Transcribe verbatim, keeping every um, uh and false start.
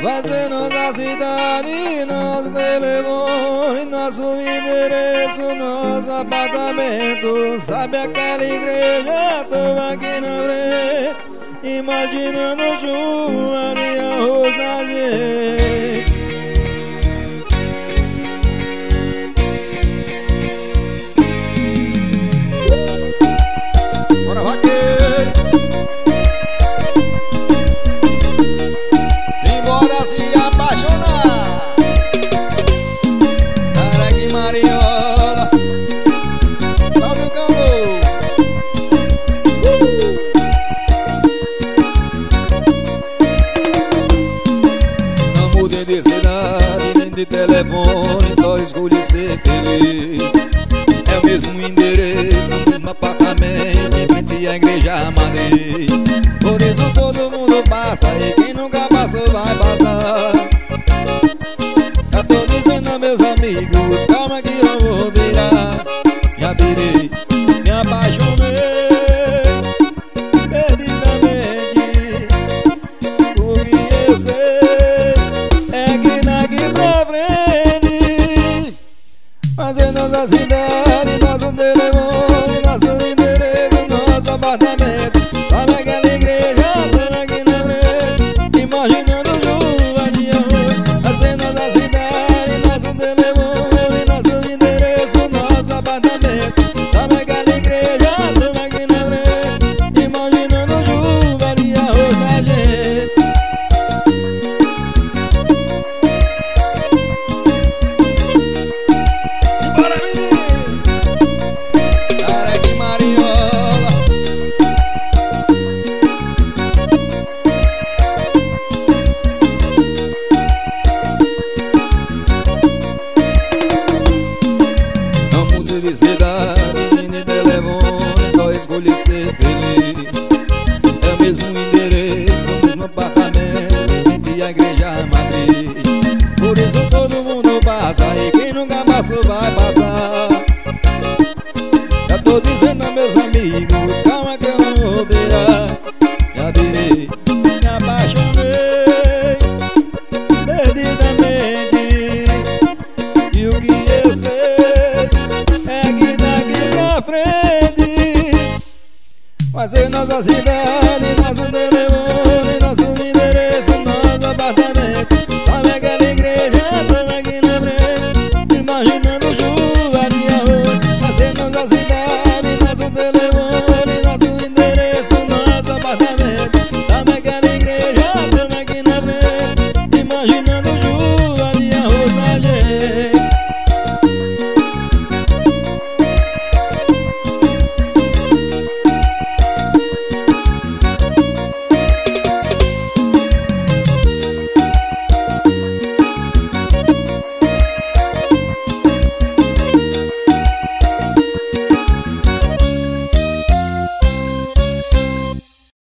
Fazendo na cidade nosso telefone, nosso endereço, nosso apartamento. Sabe aquela igreja? Tô aqui na frente, imaginando chuva e arroz na gente. Bora, vaqueiro! Simbora se apaixonar. Araque Mariola, salve o candor. uh! Não mudem de cidade nem de telefone, só escolhi ser feliz. É o mesmo endereço, o mesmo apartamento, em frente à igreja matriz. Por isso todo mundo passa e quem nunca passou vai passar. Já tô dizendo a meus amigos, calma que eu vou virar. Já virei, me apaixonei perdidamente. O que eu sei é que daqui pra frente, fazendo nossa cidade, nosso telefone, nosso endereço, nosso apartamento. Sabe aquela igreja? Tô aqui na frente, imaginando chuva de amor. Fazendo nossa cidade, nosso telefone, nosso endereço, nosso apartamento. Sabe aquela igreja? Tô aqui na frente, imaginando chuva de arroz na gente. Simbora, menino! Araque Mariola, não mude de cidade nem de telefone, só escolhi ser feliz. É o mesmo endereço, o mesmo apartamento, e a igreja matriz. Por isso todo mundo passa e quem nunca passou vai passar. Já tô dizendo a meus amigos, calma que eu não vou virar. Já virei, me apaixonei perdidamente. E o que eu sei é que daqui pra frente, fazer nossa cidade, nosso telefone, nosso endereço, nosso apartamento.